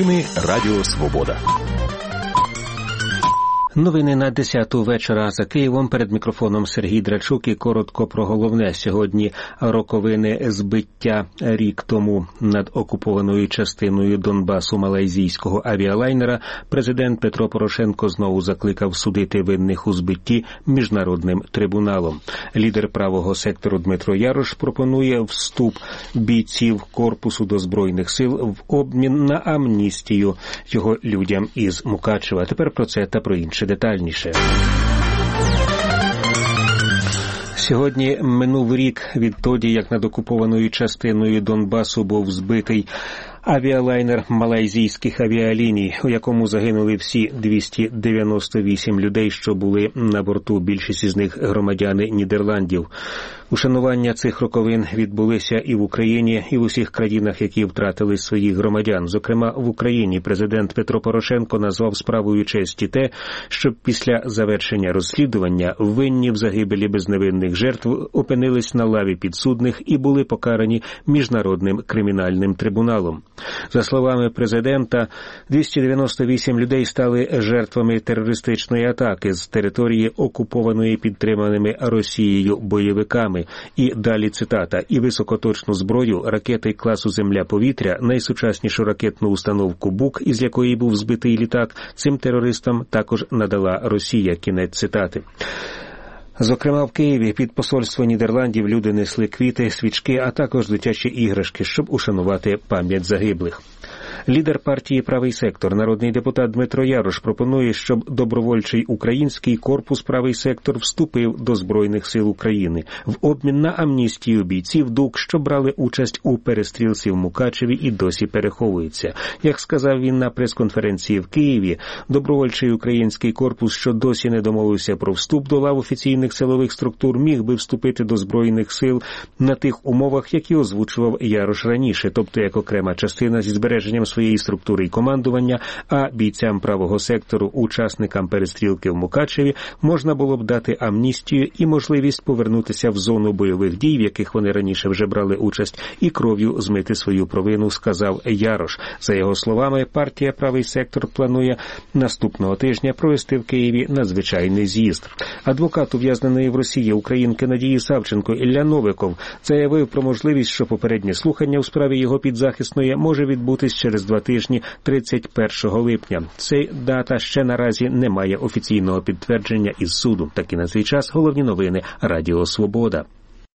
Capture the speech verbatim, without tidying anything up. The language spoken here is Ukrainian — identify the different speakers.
Speaker 1: Новини Радіо Свобода.
Speaker 2: Новини на десяту вечора за Києвом. Перед мікрофоном Сергій Драчук і коротко про головне. Сьогодні роковини збиття рік тому над окупованою частиною Донбасу малайзійського авіалайнера. Президент Петро Порошенко знову закликав судити винних у збитті міжнародним трибуналом. Лідер правого сектору Дмитро Ярош пропонує вступ бійців корпусу до Збройних сил в обмін на амністію його людям із Мукачева. Тепер про це та про інше детальніше. Сьогодні минув рік відтоді, як над окупованою частиною Донбасу був збитий авіалайнер малайзійських авіаліній, у якому загинули всі двісті дев'яносто вісім людей, що були на борту, більшість із них громадяни Нідерландів. Ушанування цих роковин відбулися і в Україні, і в усіх країнах, які втратили своїх громадян. Зокрема, в Україні президент Петро Порошенко назвав справою честі те, щоб після завершення розслідування винні в загибелі безневинних жертв опинились на лаві підсудних і були покарані Міжнародним кримінальним трибуналом. За словами президента, двісті дев'яносто вісім людей стали жертвами терористичної атаки з території, окупованої підтриманими Росією бойовиками. І далі цитата. І високоточну зброю, ракети класу «Земля-повітря», найсучаснішу ракетну установку «Бук», із якої був збитий літак, цим терористам також надала Росія. Кінець цитати. Зокрема, в Києві під посольство Нідерландів люди несли квіти, свічки, а також дитячі іграшки, щоб ушанувати пам'ять загиблих. Лідер партії «Правий сектор», народний депутат Дмитро Ярош, пропонує, щоб добровольчий український корпус «Правий сектор» вступив до Збройних сил України в обмін на амністію бійців ДУК, що брали участь у перестрілці в Мукачеві і досі переховуються. Як сказав він на прес-конференції в Києві, добровольчий український корпус, що досі не домовився про вступ до лав офіційних силових структур, міг би вступити до Збройних сил на тих умовах, які озвучував Ярош раніше, тобто як окрема частина зі збереженням своєї структури і командування, а бійцям правого сектору, учасникам перестрілки в Мукачеві, можна було б дати амністію і можливість повернутися в зону бойових дій, в яких вони раніше вже брали участь, і кров'ю змити свою провину, сказав Ярош. За його словами, партія «Правий сектор» планує наступного тижня провести в Києві надзвичайний з'їзд. Адвокат ув'язненої в Росії українки Надії Савченко Ілля Новиков заявив про можливість, що попереднє слухання у справі його підзахисної може відбутись через два тижні тридцять першого липня. Ця дата ще наразі не має офіційного підтвердження із суду. Такі на цей час головні новини Радіо Свобода.